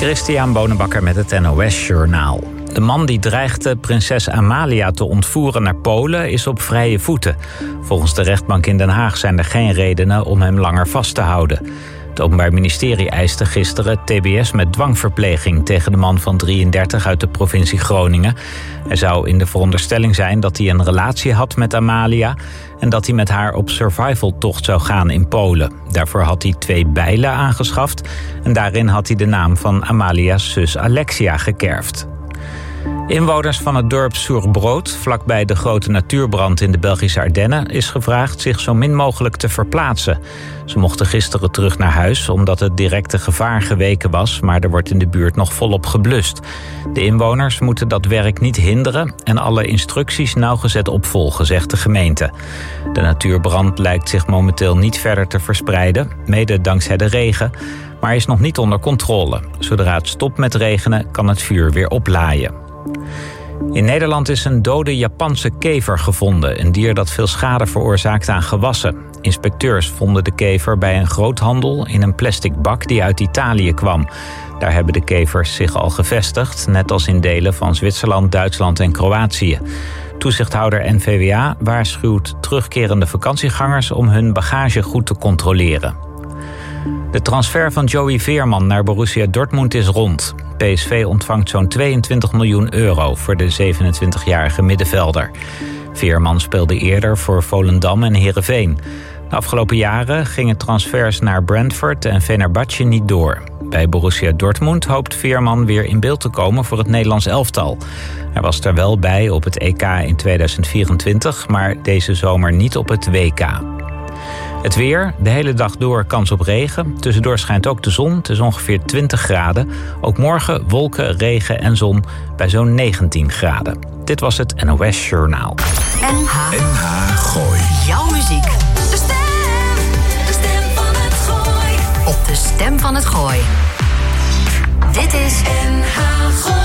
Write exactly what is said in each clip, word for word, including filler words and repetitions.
Christian Bonenbakker met het N O S-journaal. De man die dreigde prinses Amalia te ontvoeren naar Polen is op vrije voeten. Volgens de rechtbank in Den Haag zijn er geen redenen om hem langer vast te houden. Het Openbaar Ministerie eiste gisteren T B S met dwangverpleging tegen de man van drieëndertig uit de provincie Groningen. Hij zou in de veronderstelling zijn dat hij een relatie had met Amalia en dat hij met haar op survivaltocht zou gaan in Polen. Daarvoor had hij twee bijlen aangeschaft en daarin had hij de naam van Amalia's zus Alexia gekerfd. Inwoners van het dorp Soerbrood, vlakbij de grote natuurbrand in de Belgische Ardennen, is gevraagd zich zo min mogelijk te verplaatsen. Ze mochten gisteren terug naar huis omdat het directe gevaar geweken was, maar er wordt in de buurt nog volop geblust. De inwoners moeten dat werk niet hinderen en alle instructies nauwgezet opvolgen, zegt de gemeente. De natuurbrand lijkt zich momenteel niet verder te verspreiden, mede dankzij de regen, maar is nog niet onder controle. Zodra het stopt met regenen, kan het vuur weer oplaaien. In Nederland is een dode Japanse kever gevonden, een dier dat veel schade veroorzaakt aan gewassen. Inspecteurs vonden de kever bij een groothandel in een plastic bak die uit Italië kwam. Daar hebben de kevers zich al gevestigd, net als in delen van Zwitserland, Duitsland en Kroatië. Toezichthouder N V W A waarschuwt terugkerende vakantiegangers om hun bagage goed te controleren. De transfer van Joey Veerman naar Borussia Dortmund is rond. P S V ontvangt zo'n tweeëntwintig miljoen euro voor de zevenentwintigjarige middenvelder. Veerman speelde eerder voor Volendam en Heerenveen. De afgelopen jaren gingen transfers naar Brentford en Fenerbahce niet door. Bij Borussia Dortmund hoopt Veerman weer in beeld te komen voor het Nederlands elftal. Hij was er wel bij op het E K in tweeduizend vierentwintig, maar deze zomer niet op het W K. Het weer, de hele dag door kans op regen. Tussendoor schijnt ook de zon, het is ongeveer twintig graden. Ook morgen wolken, regen en zon bij zo'n negentien graden. Dit was het N O S Journaal. N H N H Gooi. Jouw muziek. De stem. De stem van het Gooi. Op de stem van het Gooi. Dit is N H Gooi.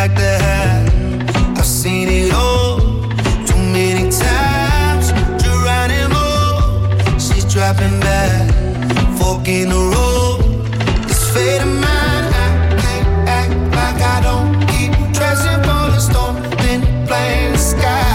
like to have. I've seen it all too many times. Geronimo, she's dropping back, fork in the road. This fate of mine, I can't act like I don't keep dressing for the storm, then playing the sky.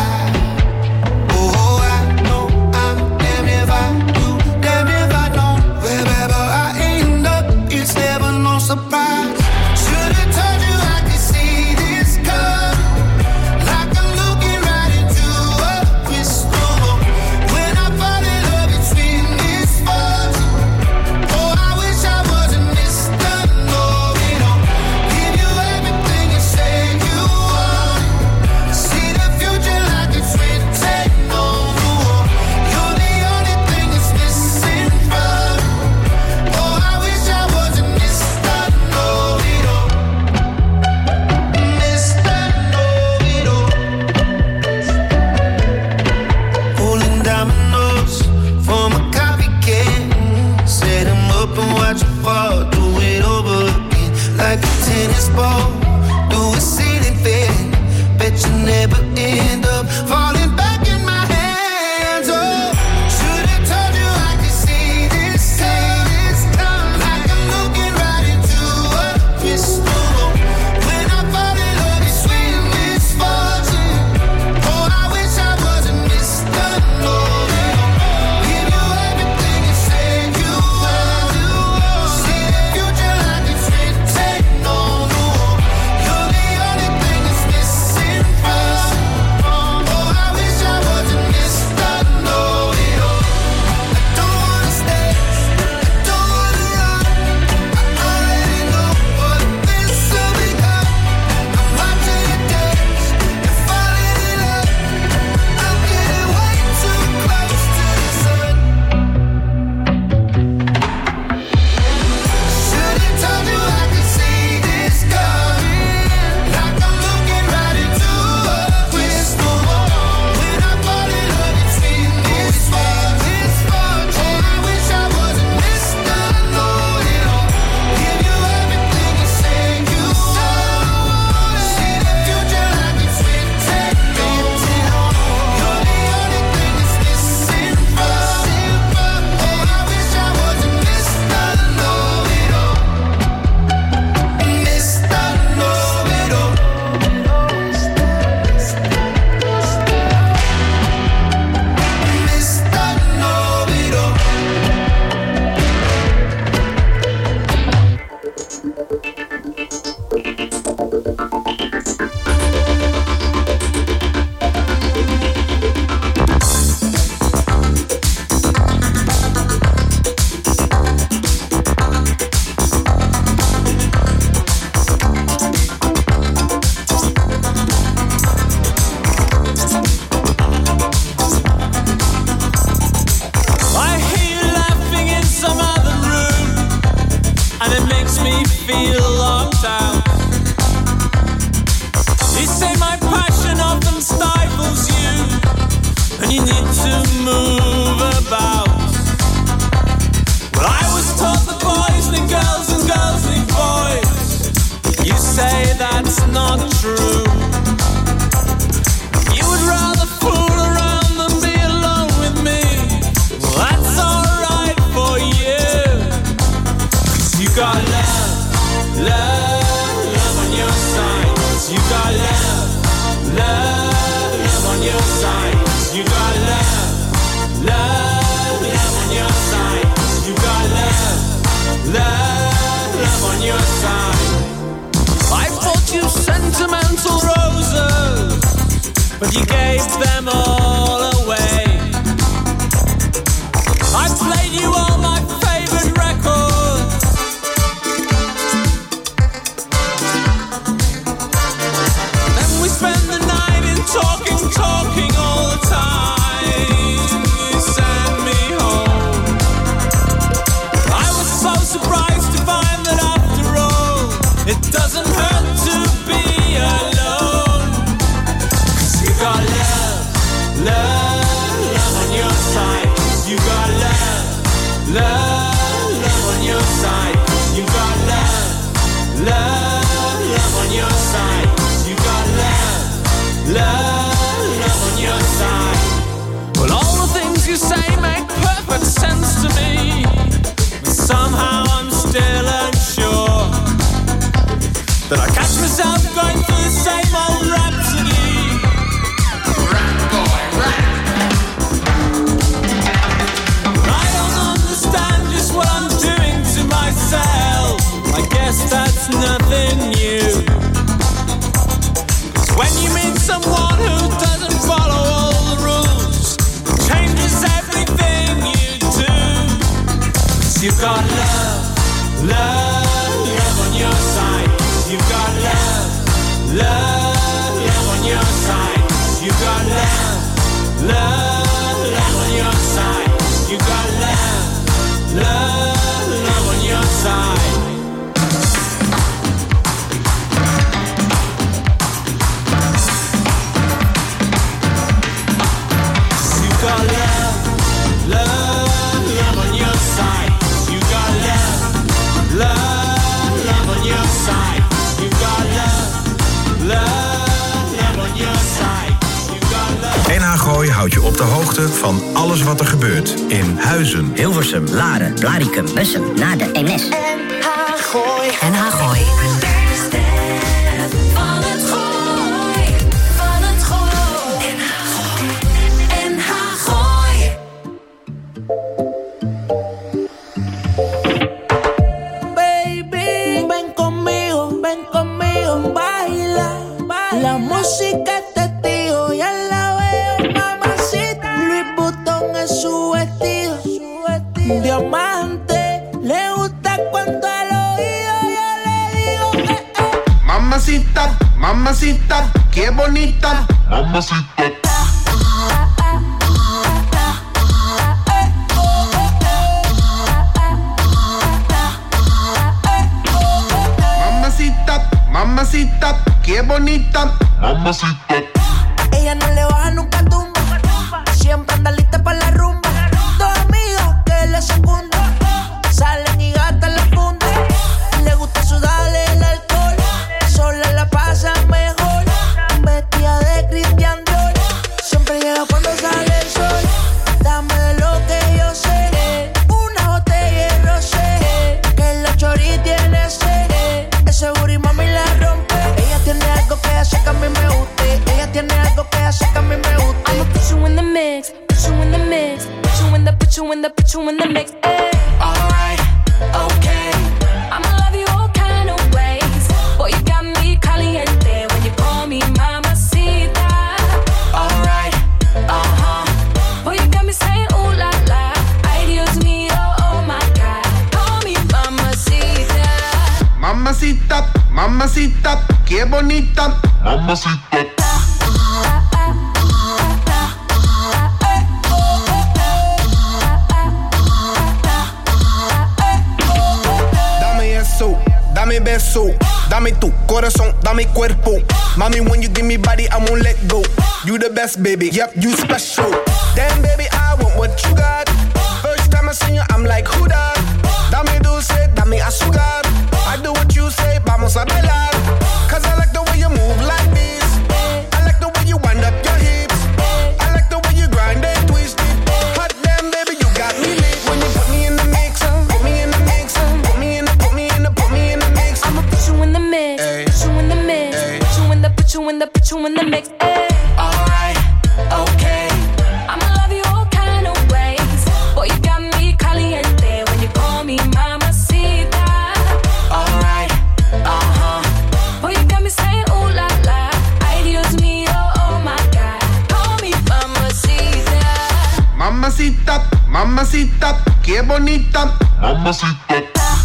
Surprise. Should've told you I could see this coming. Like I'm looking right into a crystal ball. When I fall in love between this fortune. Oh, I wish I wasn't Mister Know-it-all. Give you everything you say you want. See the future like it's written on the wall. You're the only thing that's missing from me. Oh, I wish I wasn't Mister and watch you fall, do it over again. Like a tennis ball, do a ceiling fan. Bet you never end up falling back in my hands. Oh, should've told you I could see this, see this coming. Like I'm looking right into a crystal ball. When I fall in love, it's sweet misfortune. Oh, I wish I wasn't Mister Know-it-all. Give you everything you said you want. But you gave them all away. I played you all my favorite records. Then we spent the night in talking, talking all the time. You sent me home. I was so surprised to find that after all, it doesn't hurt to be alone. 'Cause you got love, love, love on your side. 'Cause you got love, love, love on your side. 'Cause you got love, love, love on your side. 'Cause When you meet someone who doesn't follow all the rules, changes everything you do. 'Cause you've got love, love, love on your side. You've got love, love, love on your side. You've got love, love, love on your side. You've got love, love, love on your side. You've got love, love, love on your side. You've got love, love, love on your side. You've got love, love, love on your side. You've got love. N H Gooi houdt je op de hoogte van alles wat er gebeurt in Huizen, Hilversum, Laren, Blaricum, Bussum, Naarden, Eemnes. N H Gooi. N H Gooi. Van het Gooi. Van het Gooi. N H Gooi. N H Gooi. Baby, ven conmigo, ven conmigo, baila, baila. La música es testigo, ya la veo, mamacita. Louis Vuitton es su vestido, su vestido. Diamante, le gusta cuando al oído yo le digo, eh, eh. Mamacita, mamacita, qué bonita. Mamacita. Mamacita, mamacita, qué bonita. Mamacita. Ella no le baja nunca tumba, siempre anda lista para la rumba. Dos amigas que le secundan, salen y gastan la funda. Le gusta sudarle el alcohol, sola la pasa mejor. Vestida de Christian Dior, siempre llega cuando sale el sol. Dame de lo que yo sé, una botella de rosé, que la chori tiene sed. Ese booty mami la rompe. Ella tiene algo que hace que a mí me guste. Ella tiene algo que hace que a mí me guste. I'ma put you in the mix, put you in the mix, put you in the, put you in the, put you in the mix. Ay. Alright, okay. I'ma love you all kind of ways. Boy, you got me caliente when you call me mamacita. Alright, uh-huh. Boy, you got me saying ooh la la. Ay, Dios mío, oh my God. Call me mamacita. Mamacita, mamacita, qué bonita. Mamacita. Dame eso, dame beso, dame tu corazón, dame cuerpo. Mami, when you give me body, I won't let go. You the best, baby, yep, you special. Damn, baby, I want what you got. First time I seen you, I'm like, who that? Dame dulce, dame azúcar. I do what you say, vamos a bailar. Cause I like the way you move like this. I like the way you wind up your hips. I like the way you grind and twist it. Hot damn, baby, you got me lit. When you put me in the mix, uh, put me in the mix, uh, put me in the, put me in the, put me in the mix. I'ma put you in the mix, Ay. put you in the mix, Ay. put you in the, put you in the, put you in the mix. Ay. Alright, okay. I'ma love you all kind of ways. Boy, you got me caliente when you call me mamacita. Alright, uh-huh. Boy, you got me saying ooh la la. Ay, Dios mío, oh my God. Call me mamacita. Mamacita, mamacita, qué bonita. Mamacita.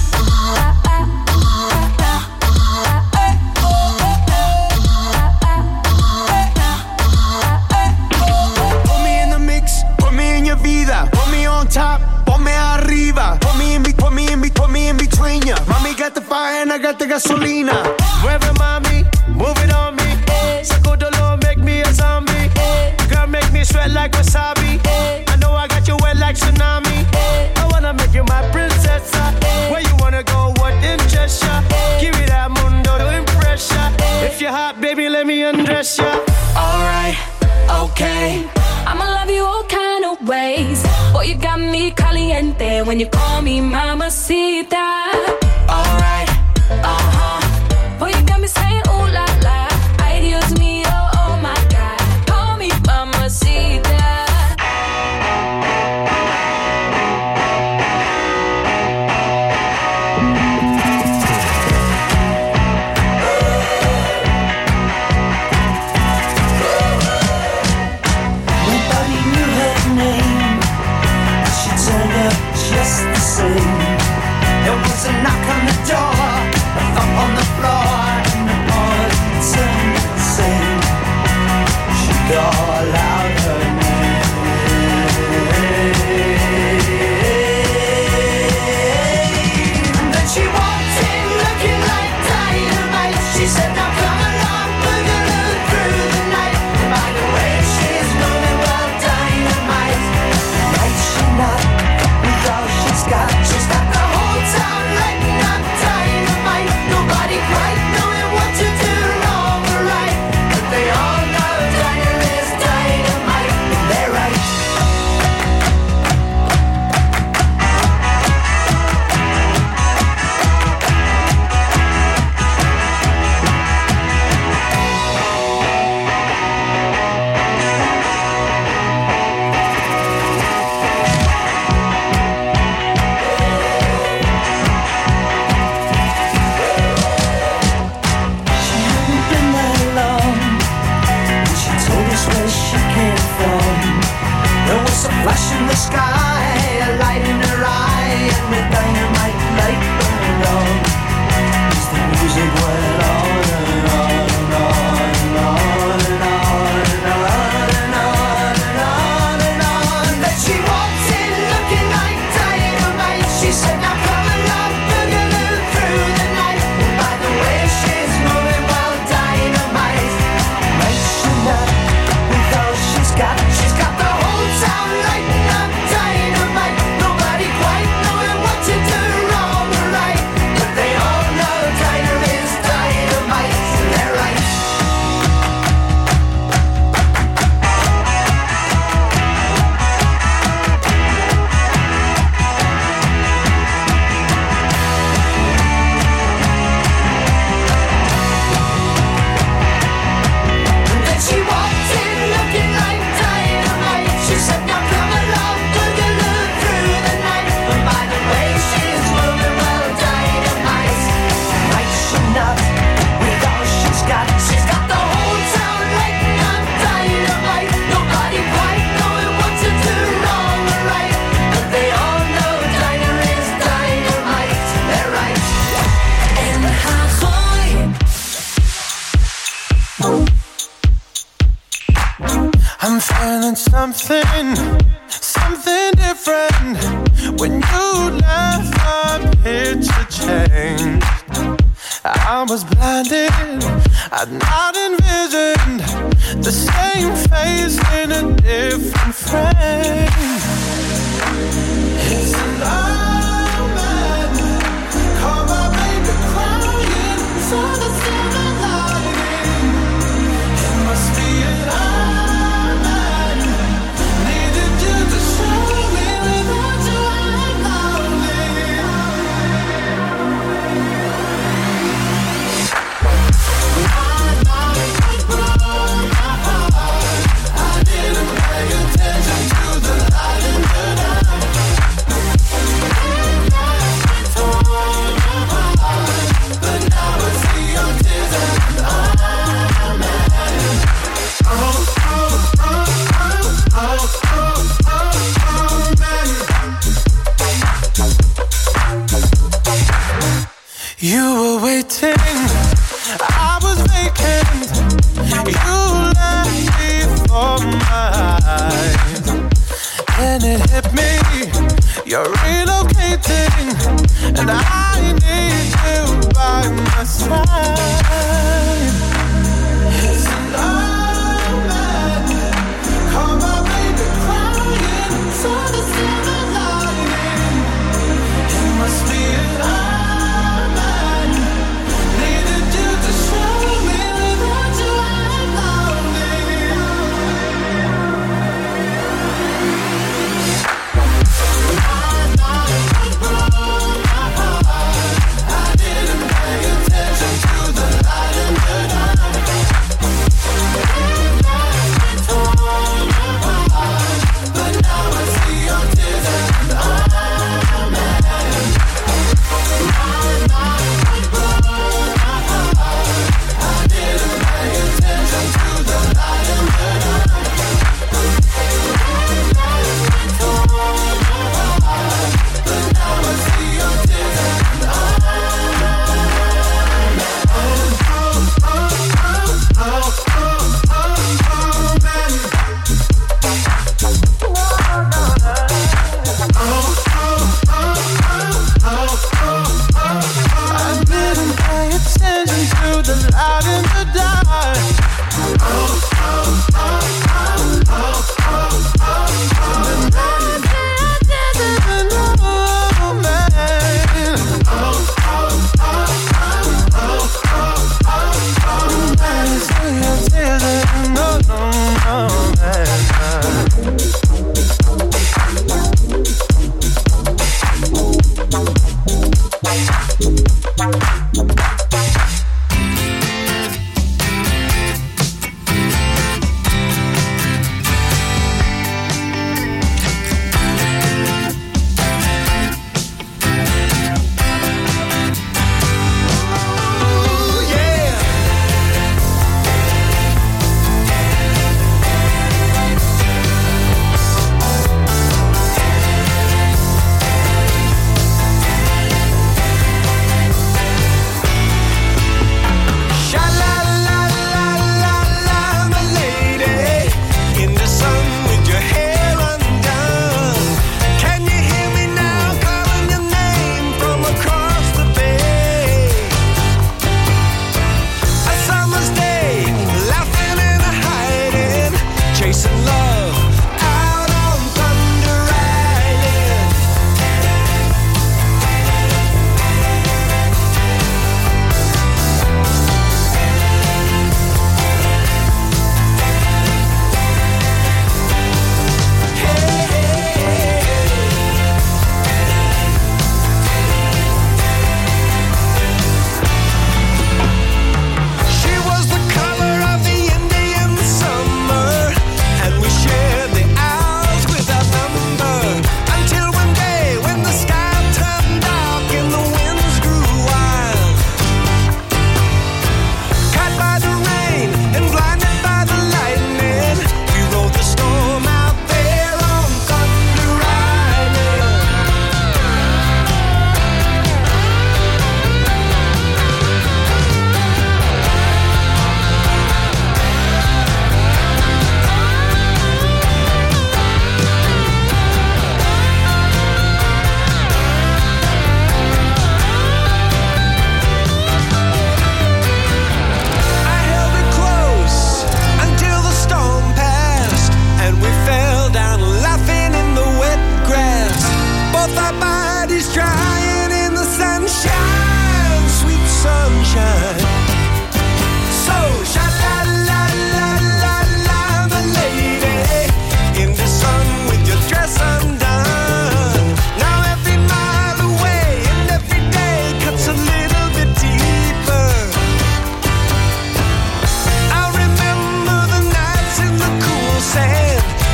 Put me in the mix, put me in your vida. Put me on top, ponme arriba. Put me in, be- put me in, be- put me in between ya. Mommy got the fire and I got the gasolina. Mueve mami, move it on me. Saco dolor, make me a zombie. Girl, make me sweat like wasabi. I know I got you wet like tsunami. I wanna make you my princess. Where you wanna go, what interests ya? Give me that mundo to impress ya. If you're hot, baby, let me undress ya. Alright, okay. I'ma love you all kind of ways. Boy, you got me caliente when you call me mamacita. Alright, uh-huh. Boy, you got me saying ooh la la. Ay, Dios mío, oh my God. Call me mamacita. call out her name. Then she walked in looking like dynamite. She said, now come along, we're gonna through the night. By the way, she's moving well, dynamite. Might she not, with all she's got, she's got the whole town lighting up dynamite. Nobody quite knowing what to do wrong or right, but they all know Dinah is dynamite, and they're right. She hadn't been that long when she told us where she came from. There was a flash in the sky, a light in her eye, and with dynamite light burned on. As the music went on and on and on and on and on and on and on and on and on. Then she walked in looking like dynamite. She said, now come along, we're gonna through the night. And by the way, she's moving well, dynamite. Might she not, with all she's got, she's got the whole town lighting up dynamite. Nobody quite knowing what to do wrong or right, but they all know Dinah is dynamite, and they're right. And then she walked in looking like dynamite. She said, now come along, we're gonna through the night. And by the way, she's moving well, dynamite. Might she not, with all she's got, she's got the whole town lighting up dynamite. Nobody quite knowing what to do wrong or right, but they all know Dinah is dynamite. They're right. N H Gooi. I'm feeling something, something different. When you left, my picture changed. I was blinded, I'd not envisioned the same face in a different frame. It's an omen, call my baby crying, saw the silver lining. It must be an omen, needed you to show me without you I'm lonely. I didn't pay attention to the light in the night. But now I see your tears and I'm mad. Oh, oh, oh, oh, oh, oh, oh, man. You were waiting, I was vacant. You left before my eyes, and it hit me, you're relocating, and I need you by my side. It's an omen, call my baby crying, saw the silver lining. It must be an omen, needed you to show me without you I'm lonely. I didn't pay attention to the light in the dark.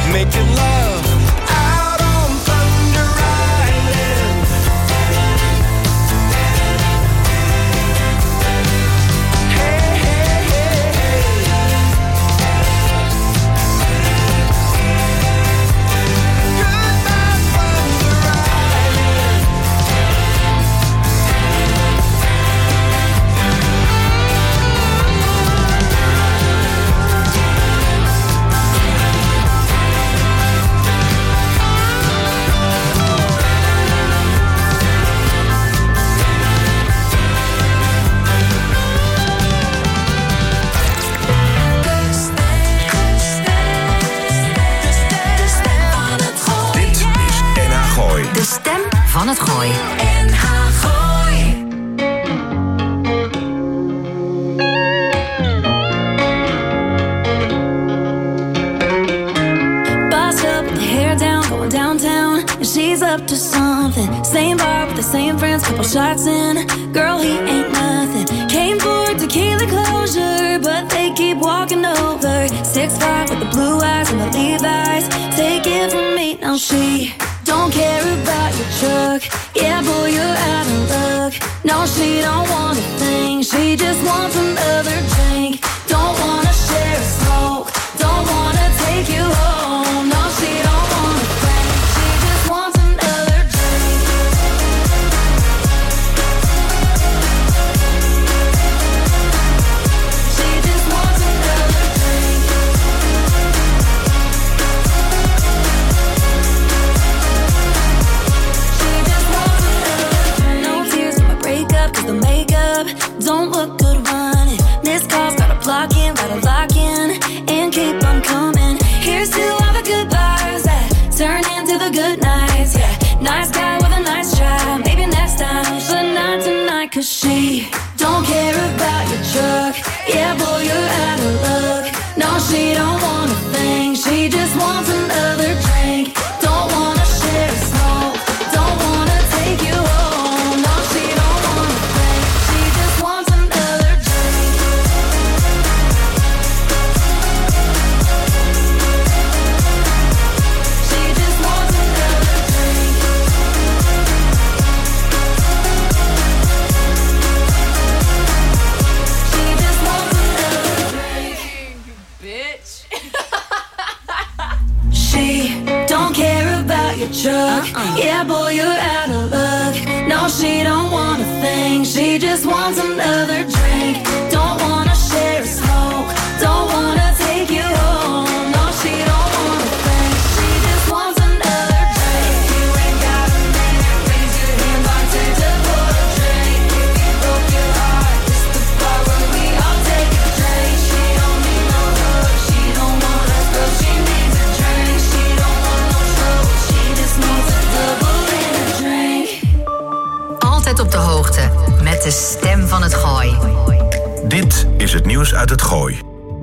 making love out on Thunder Island. Hey, hey, hey, hey. Goodbye, Thunder Island. Dit is N H Gooi. De stem van het Gooi. N H Gooi. Boss up with the hair down, going downtown. And she's up to something. Same bar with the same friends, couple shots in. Girl, he ain't nothing. Came for tequila closure, but they keep walking over. Six five with the blue eyes and the Levi's. Take it from me, now she don't care about your truck. Yeah, boy, you're out of luck. No, she don't want a thing. She just wants another drink. Don't wanna share a smoke. Don't wanna take you home. No, she don't want a thing. She just wants another drink. She just wants another drink. She just wants another drink. No tears in my breakup, 'cause the makeup don't look good running. This call's gotta block in, gotta lock in, and keep on coming. Here's to all the goodbyes that turn into the good nights. Yeah, nice guy with a nice try. Maybe next time, but not tonight, 'cause she don't care about your truck. Yeah, boy, you're out of luck. No, she don't want a thing. She just wants another drink. Don't wanna share a smoke. Don't wanna take you home. No, she don't want a thing. She just wants another drink. She just wants another drink. She just wants another drink. Bitch. She don't care about your truck. Yeah, boy, you're out of luck. No, she don't want a thing. She just wants another drink. Don't wanna share a smoke. Don't wanna take you home. No, she don't want a thing. She just wants another drink. You ain't got a minute. Raise your hand, bartender, pour a drink. If you broke your heart, this the part where we all take a drink. She don't need no hug. She don't want us, girl. She needs a drink. She don't want no trouble. She just needs a double in a drink. Altijd op de hoogte met de stem van het Gooi. Dit is het nieuws uit het Gooi.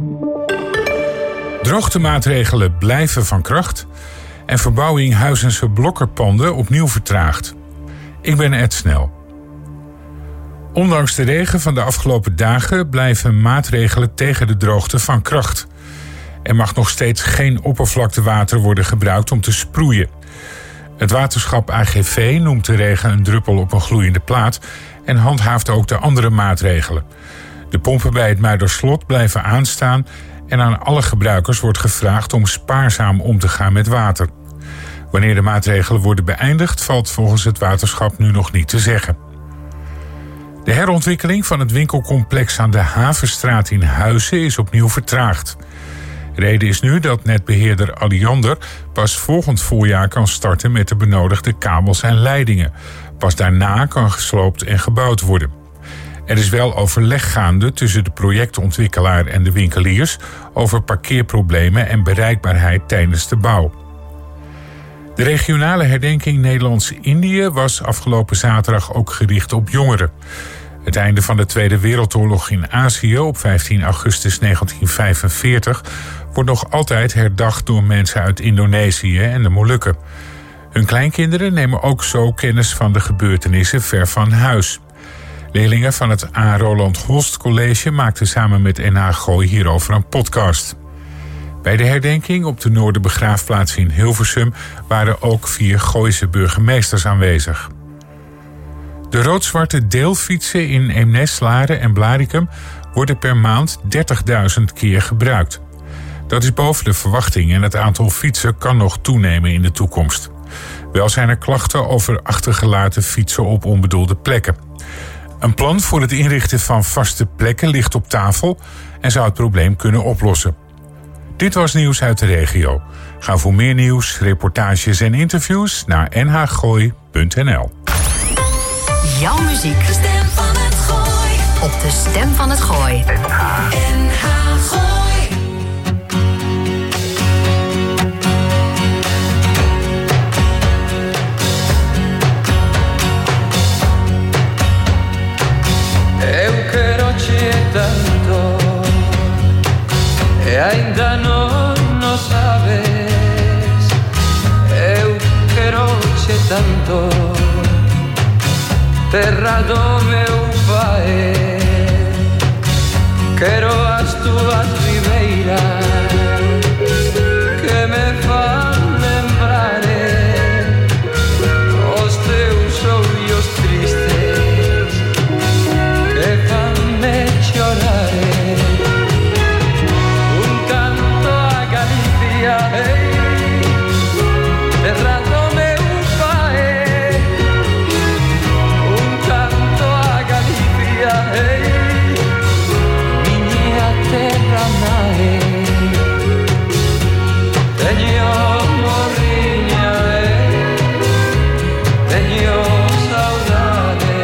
Droogtemaatregelen blijven van kracht en verbouwing Huizense blokkerpanden opnieuw vertraagd. Ik ben Ed Snel. Ondanks de regen van de afgelopen dagen blijven maatregelen tegen de droogte van kracht. Er mag nog steeds geen oppervlaktewater worden gebruikt om te sproeien. Het waterschap A G V noemt de regen een druppel op een gloeiende plaat en handhaaft ook de andere maatregelen. De pompen bij het Muiderslot blijven aanstaan en aan alle gebruikers wordt gevraagd om spaarzaam om te gaan met water. Wanneer de maatregelen worden beëindigd, valt volgens het waterschap nu nog niet te zeggen. De herontwikkeling van het winkelcomplex aan de Havenstraat in Huizen is opnieuw vertraagd. Reden is nu dat netbeheerder Alliander pas volgend voorjaar kan starten met de benodigde kabels en leidingen. Pas daarna kan gesloopt en gebouwd worden. Er is wel overleg gaande tussen de projectontwikkelaar en de winkeliers over parkeerproblemen en bereikbaarheid tijdens de bouw. De regionale herdenking Nederlands-Indië was afgelopen zaterdag ook gericht op jongeren. Het einde van de Tweede Wereldoorlog in Azië op vijftien augustus negentien vijfenveertig wordt nog altijd herdacht door mensen uit Indonesië en de Molukken. Hun kleinkinderen nemen ook zo kennis van de gebeurtenissen ver van huis. Leerlingen van het A. Roland Holst College maakten samen met N H Gooi hierover een podcast. Bij de herdenking op de Noorderbegraafplaats in Hilversum waren ook vier Gooise burgemeesters aanwezig. De rood-zwarte deelfietsen in Eemnes, Laren en Blaricum worden per maand dertigduizend keer gebruikt. Dat is boven de verwachting en het aantal fietsen kan nog toenemen in de toekomst. Wel zijn er klachten over achtergelaten fietsen op onbedoelde plekken. Een plan voor het inrichten van vaste plekken ligt op tafel en zou het probleem kunnen oplossen. Dit was nieuws uit de regio. Ga voor meer nieuws, reportages en interviews naar n h gooi punt n l. Jouw muziek. De stem van het Gooi. Op de stem van het Gooi. N H Gooi. Eu quero-te tanto e ainda não, não sabes. Eu quero-te tanto, terra do meu pai. Quero as tuas ribeiras que me fan lembrar os teus olhos tristes que fan-me chorar. Un canto a Galicia, hey, terra do meu pai. Un canto a Galicia, hey, miña terra nai. Teño morriña, hey, teño saudade,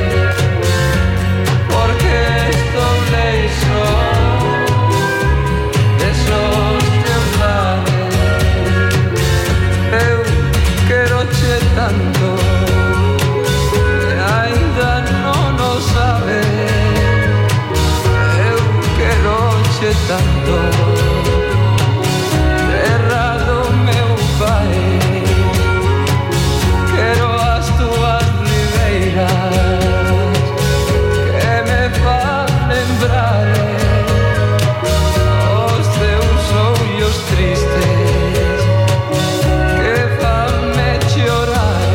porque estou leixo desos teus lares. Eu quero-te tanto e ainda non o sabes. Eu quero-te tanto, terra do meu pai. Quero as tuas ribeiras que me fan lembrar os teus olhos tristes que fan-me chorar.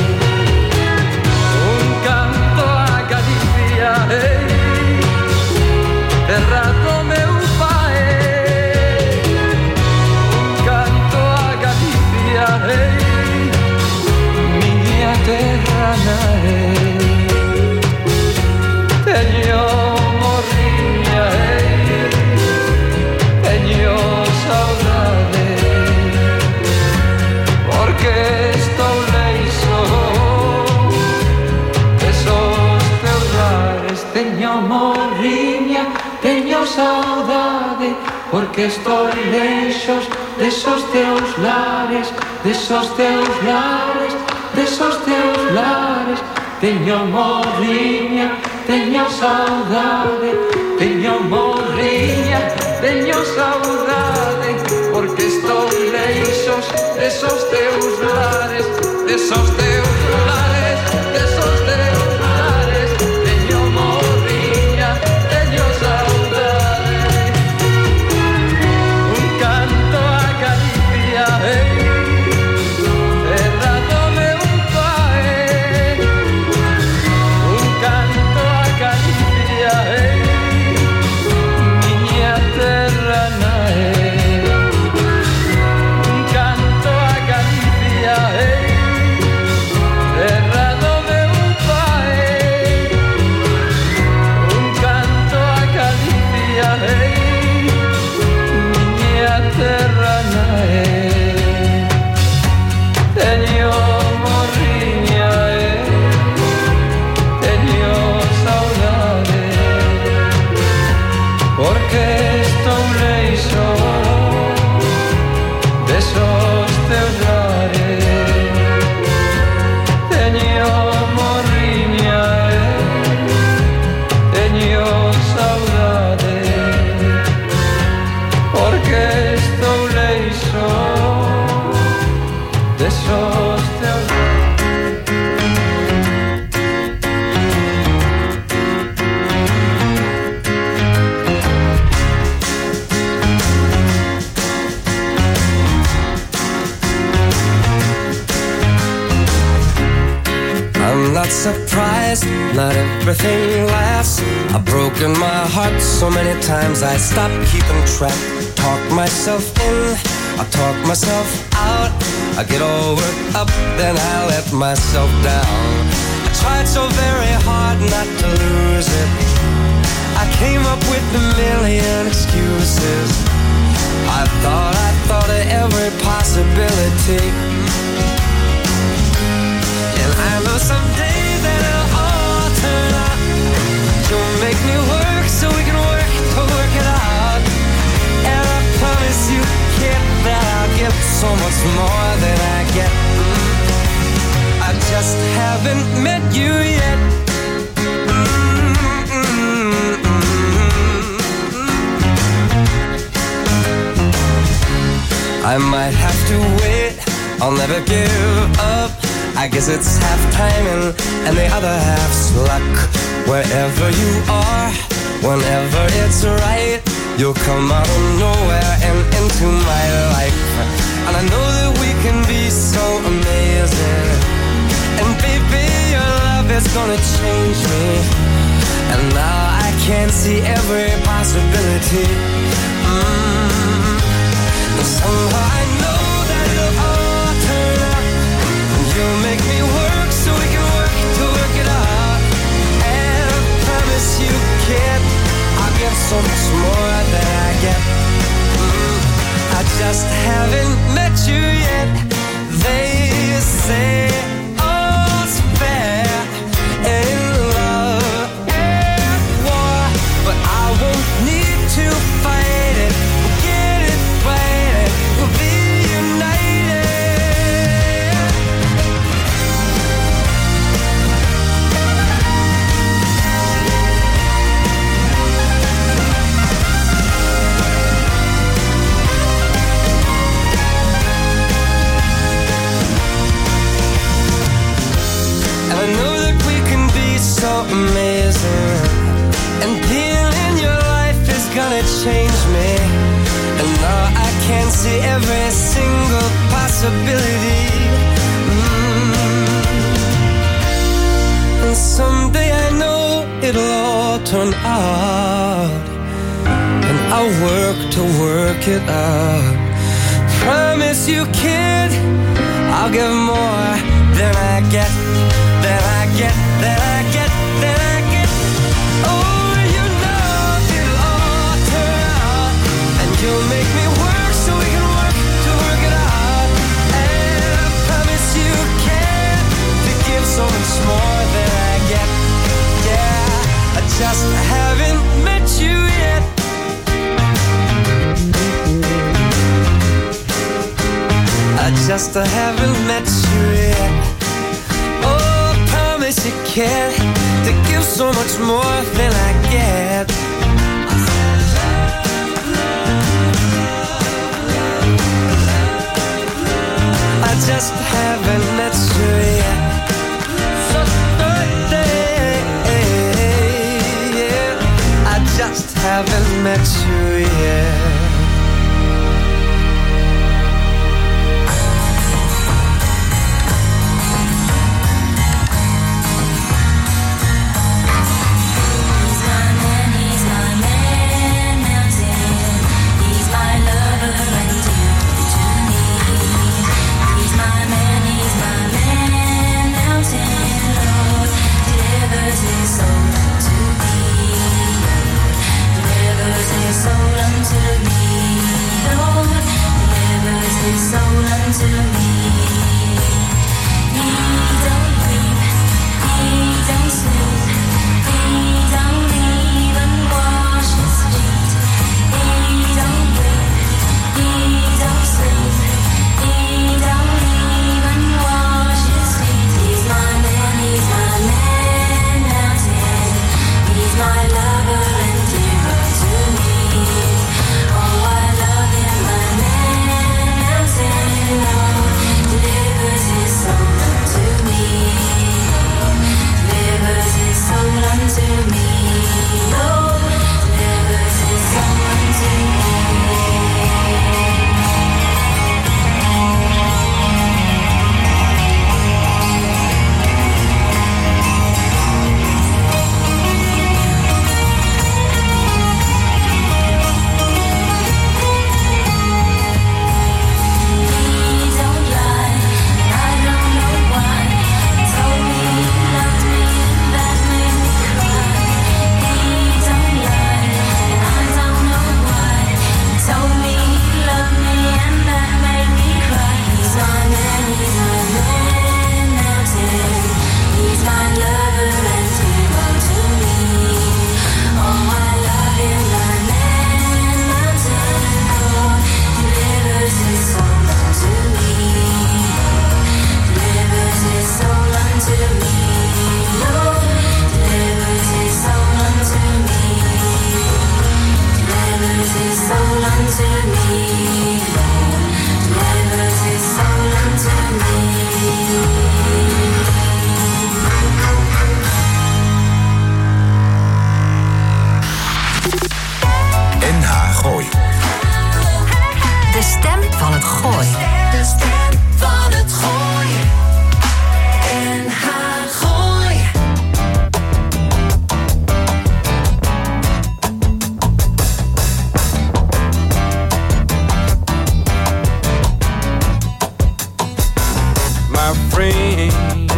Un canto a Galicia, hey, terra do meu pai. Un canto a Galicia, hey, miña terra nai. Teño morriña, hey, teño saudade, porque estou leixo desos teus lares. Teño morriña, teño saudade, porque estou leixos desos teus lares, desos teus lares, desos teus lares. Teño morriña, teño saudade, teño morriña, teño saudade, porque estou leixos desos teus lares, desos teus lares, desos teus lares. Teño morriña, teño saudade. Un canto a Galicia, hey, terra do meu pai. Un canto a Galicia, hey, miña terra nai. Un canto a Galicia, hey, terra not surprised, not everything lasts. I've broken my heart so many times I stopped keeping track. Talk myself in, I talk myself out. I get all worked up, then I let myself down. I tried so very hard not to lose it. I came up with a million excuses. I thought, I thought of every possibility. And I know someday that it'll all turn out. You'll make me work so we can work to work it out. And I promise you, kid, that I'll give so much more than I get. I just haven't met you yet. I might have to wait, I'll never give up. I guess it's half timing and the other half's luck. Wherever you are, whenever it's right, you'll come out of nowhere and into my life. And I know that we can be so amazing. And baby, your love is gonna change me. And now I can see every possibility. Mm. And somehow I know that it'll all turn out. And you'll make me work so we can work to work it out. And I promise you, kid, I'll give so much more than I get. Mm, I just haven't met you yet. They say all's fair in love and war, but I won't need to fight it. Get it right, we'll be united. I know that we can be so amazing. And being in your life is gonna change me. And now I can see every single possibility. Mm. And someday I know it'll all turn out. And I'll work to work it out. Promise you, kid, I'll give more than I get. That I get, that I get, that I get. Oh, you know it'll all turn out. And you'll make me work so we can work to work it out. And I promise you can to give so much more than I get. Yeah, I just haven't met you yet. I just haven't met you yet. You can to give so much more than I get. I just haven't met you yet. So birthday, yeah. I just haven't met you yet. Oh, I love him, my man, mountain. to me. Never say so long to me. N H Gooi. De stem van het Gooi. De stem van het Gooi. N H Gooi. My friends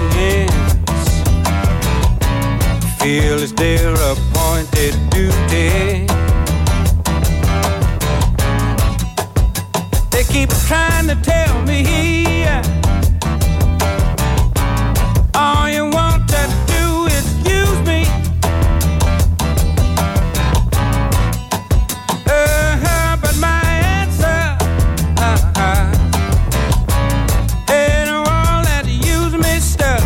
feel it's their appointed duty. They keep trying to tell me all you want to do is use me. Uh-huh, but my answer uh-huh, ain't all that use me stuff.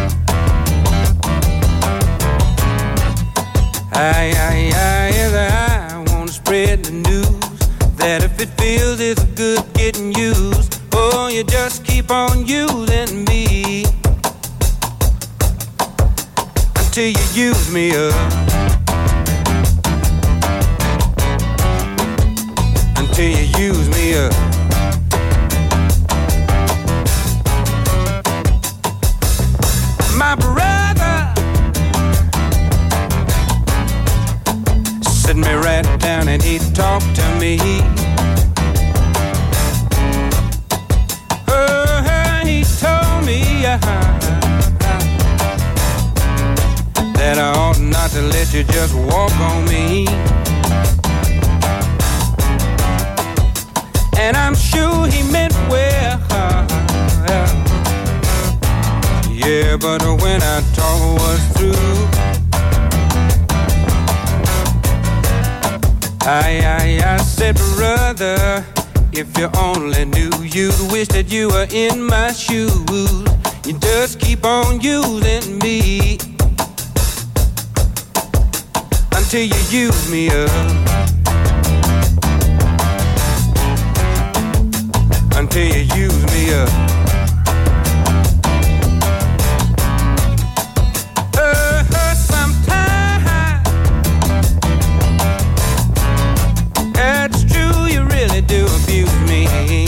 I, I, I, I want to spread the news that if it feels it's good getting used, oh, you just keep on using me until you use me up, until you use me up. My brother sit me right down and he talked to me. Oh, he told me uh, that I ought not to let you just walk on me. And I'm sure he meant well. Yeah, but when I talk was through, I, I, I said, brother, if you only knew, you'd wish that you were in my shoes. You just keep on using me until you use me up, until you use me up. Do abuse me.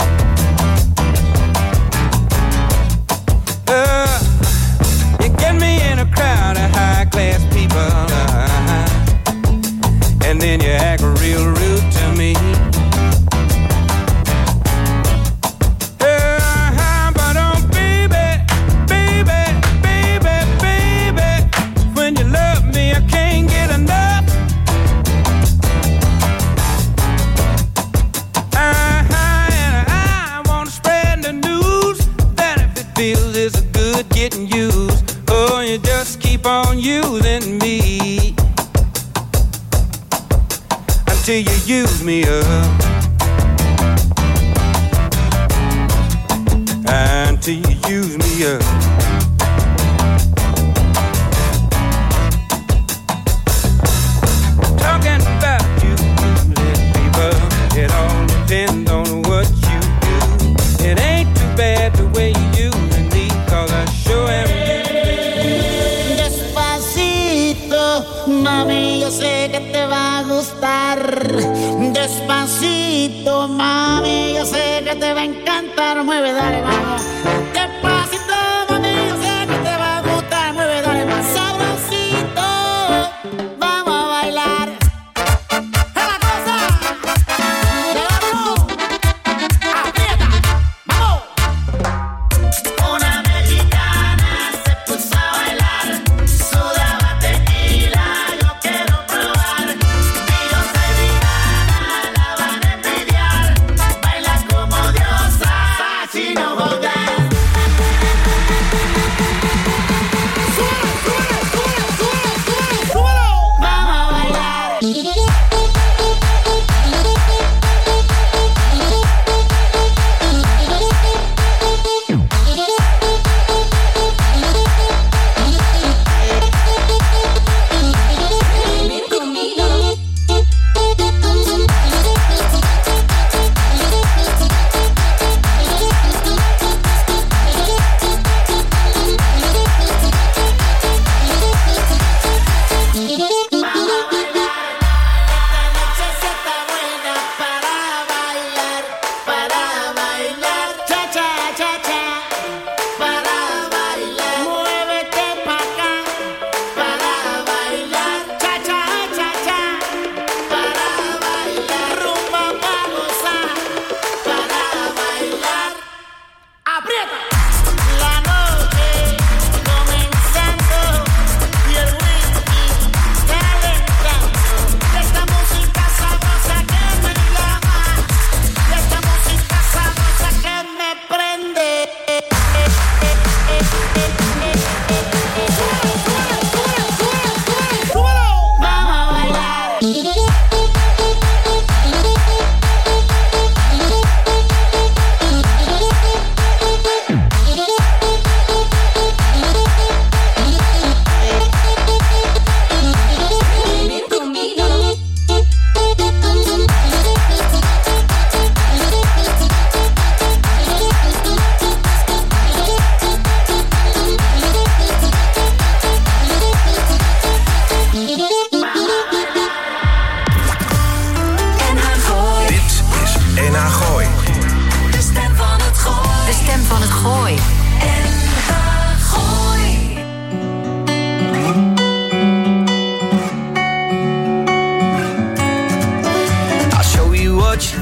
Uh, you get me in a crowd of high-class people, uh, and then you act real rude to me. Uh, but oh, baby, baby, baby, baby, when you love me, I can't get enough. Feels it's good getting used. Oh, you just keep on using me until you use me up, until you use me up. Talking about you, people, it all depends on what you do. It ain't too bad the way you use. Despacito, mami, yo sé que te va a gustar. Despacito, mami, yo sé que te va a encantar. Mueve, dale, vamos. Despacito, mami, yo sé que te va a gustar. Mueve, dale, más sabrosito. Vamos a bailar. ¡Es la cosa! ¡Llévatelo! ¡Aprieta! ¡Vamos! Una mexicana se puso a bailar. Sudaba tequila, yo quiero probar. Digo, soy vegana, la van a envidiar. Baila como diosa, si no volver.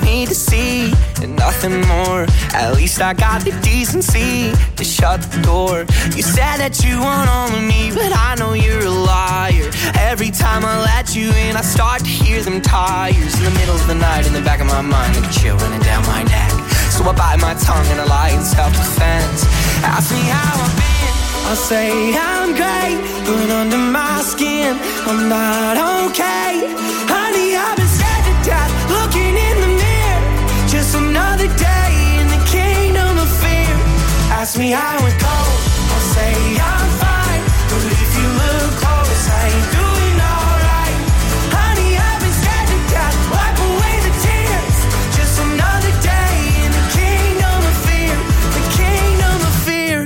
me to see, and nothing more. At least I got the decency to shut the door. You said that you want all of me, but I know you're a liar. Every time I let you in, I start to hear them tires in the middle of the night, in the back of my mind, like a chill running down my neck. So I bite my tongue and I lie in self-defense. Ask me how I've been, I'll say I'm great, but under my skin, I'm not okay. Honey, I've been scared to death, looking in the mirror. Just another day in the kingdom of fear. Ask me how it goes, I'll say I'm fine, but if you look close, I ain't doing alright. Honey, I've been scared to death, wipe away the tears. Just another day in the kingdom of fear, the kingdom of fear.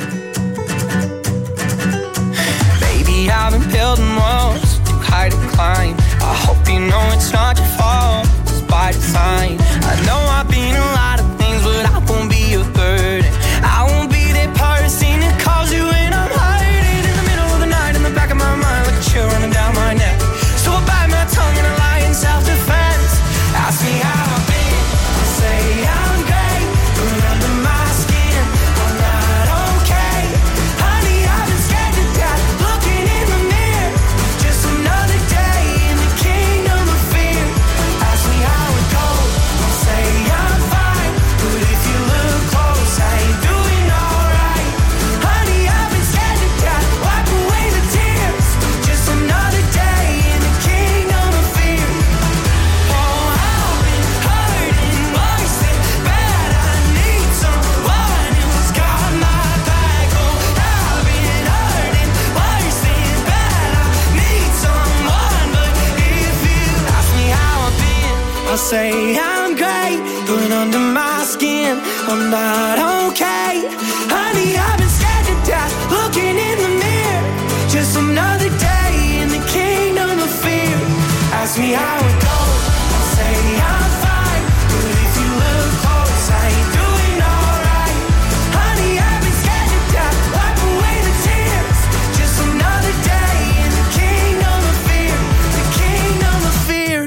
Baby, I've been building walls too high to climb. I hope you know it's not your fault, it's by design. I know I've been a lot of things, but I won't be a burden. I won't be that person that calls you when I'm hiding in the middle of the night, in the back of my mind, like a chill running down my neck. So I bite my tongue and I lie in self-defense. Ask me how I've been, I say I'm great, but under my skin, I'm not okay. Honey, I've been scared to death, looking in the mirror. Just another day in the kingdom of fear. Ask me how it goes, I'll say I'm fine, but if you look close, I ain't doing alright. Honey, I've been scared to death, wipe away the tears. Just another day in the kingdom of fear. Oh, I've been hurting worse than bad. I need someone who's got my back. Oh, I've been hurting worse than bad. I need someone, but if you ask me how I've been, I'll say I'm great, but under my skin, I'm not okay. Honey, I've been scared to death, looking in the mirror. Just another day in the kingdom of fear. Ask me how it goes, I'll say I'm fine, but if you look close, I ain't doing alright. Honey, I've been scared to death, wipe away the tears. Just another day in the kingdom of fear, the kingdom of fear.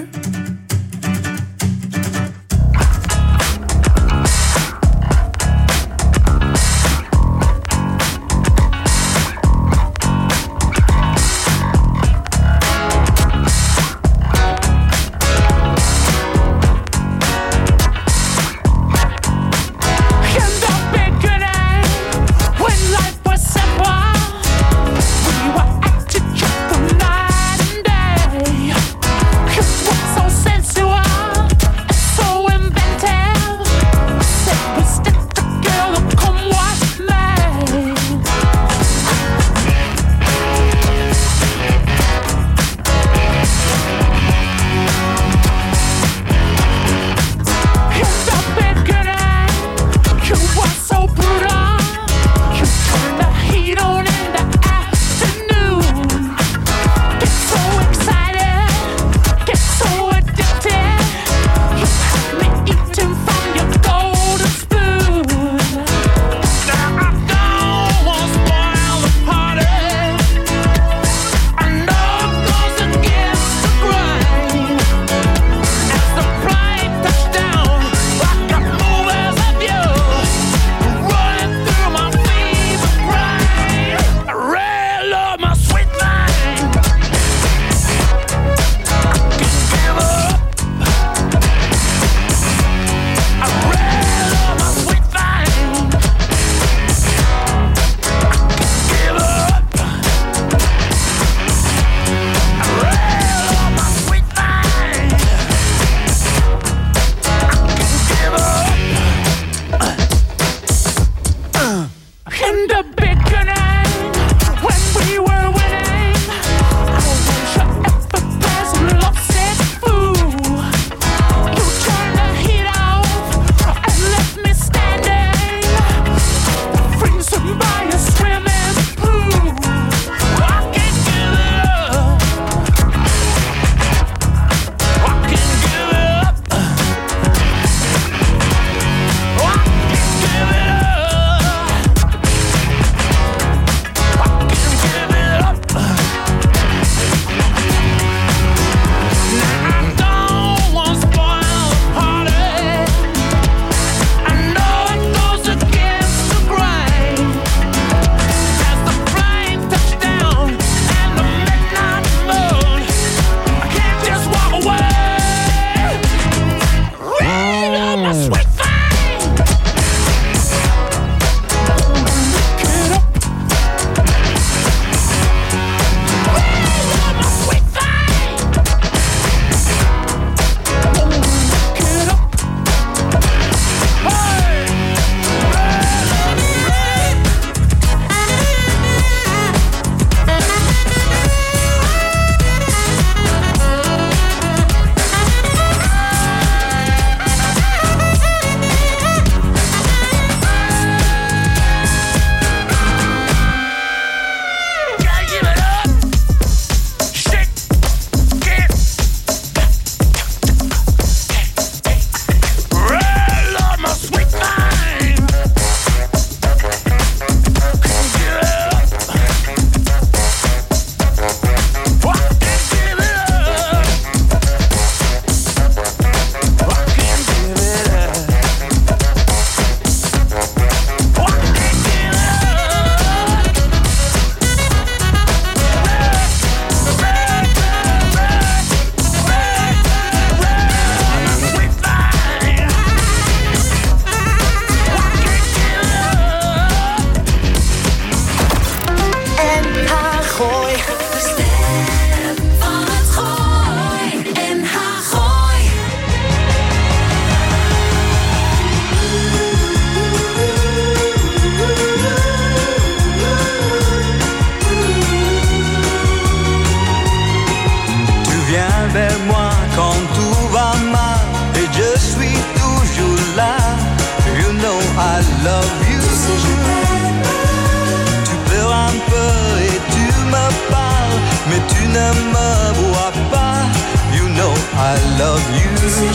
love you.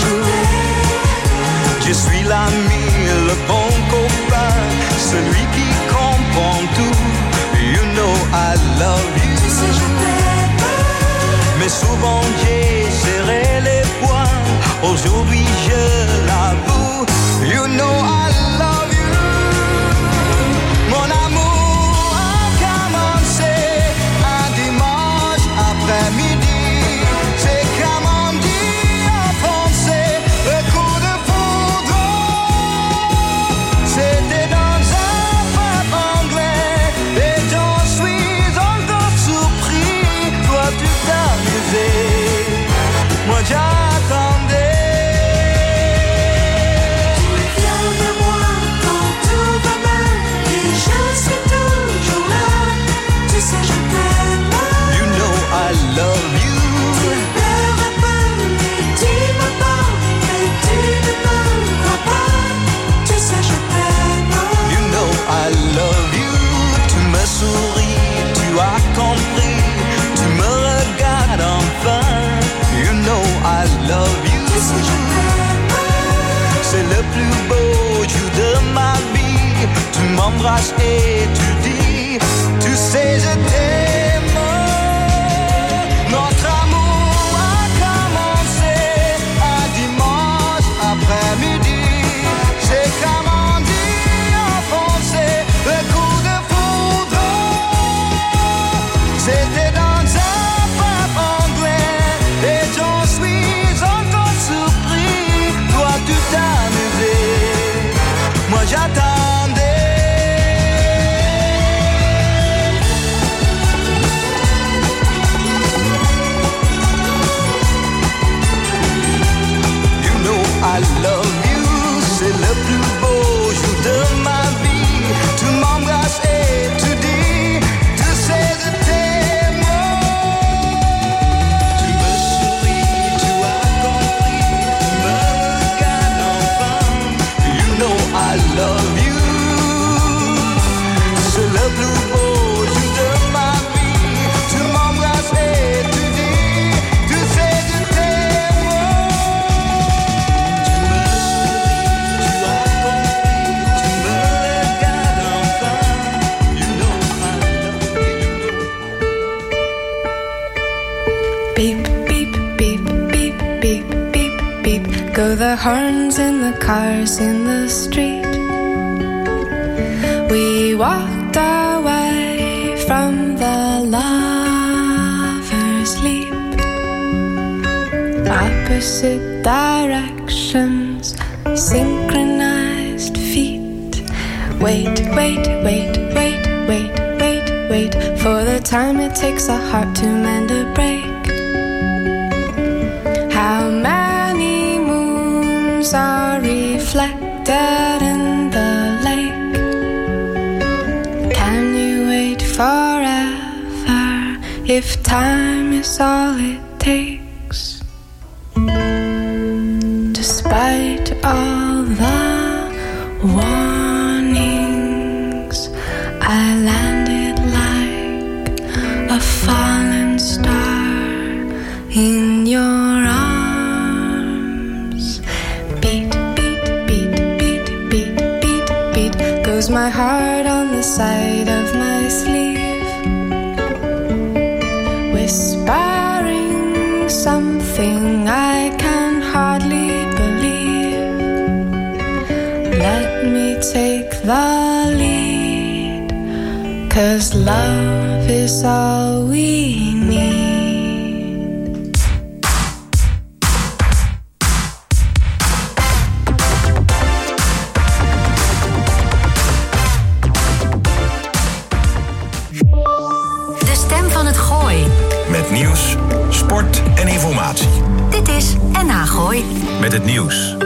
Je suis l'ami, le bon copain, celui qui comprend tout. You know I love you. Mais souvent j'ai serré les poings, aujourd'hui je l'avoue. You know I love you. Mon amour a commencé un dimanche après-midi. C'est comme on dit en français, le coup de foudre. C'était dans un pub anglais et j'en suis encore surpris. Toi tu t'amusais, moi j'attendais. I love you. Tu me rappelles et tu me parles, mais tu ne me crois pas. Tu sais je t'aime. You know I love you. Tu me souris, tu as compris, tu me regardes enfin. You know I love you. Tu sais je t'aime. C'est le plus beau jour de ma vie. Tu m'embrasses et tu dis, tu sais je t'aime. Notre amour a commencé un dimanche après-midi. C'est comme on dit en français, le coup de foudre. C'était dans un pub anglais et j'en suis encore surpris. Toi tu t'amusais, moi j'attendais. I love you, c'est le plus beau jour de ma vie. Tu m'embrasses et tu dis, tu sais je t'aime. Tu me souris, tu as compris, tu me regardes enfin. You know I love you, c'est le plus beau jour de ma vie. Tu m'embrasses et tu dis, tu sais je t'aime. Go the horns in the cars in the street. We walked away from the lover's leap. Opposite directions, synchronized feet. Wait, wait, wait, wait, wait, wait, wait for the time it takes a heart to mend a break. How many moons are reflected in the lake? Can you wait forever if time is all it takes? Despite all the warnings, I landed like a fallen star in your arms. Beat, beat, beat, beat, beat, beat, beat goes my heart on the side of my sleeve, whispering something I can hardly believe. Let me take the lead, 'cause love is all we need. Met nieuws, sport en informatie. Dit is N H Gooi. Met het nieuws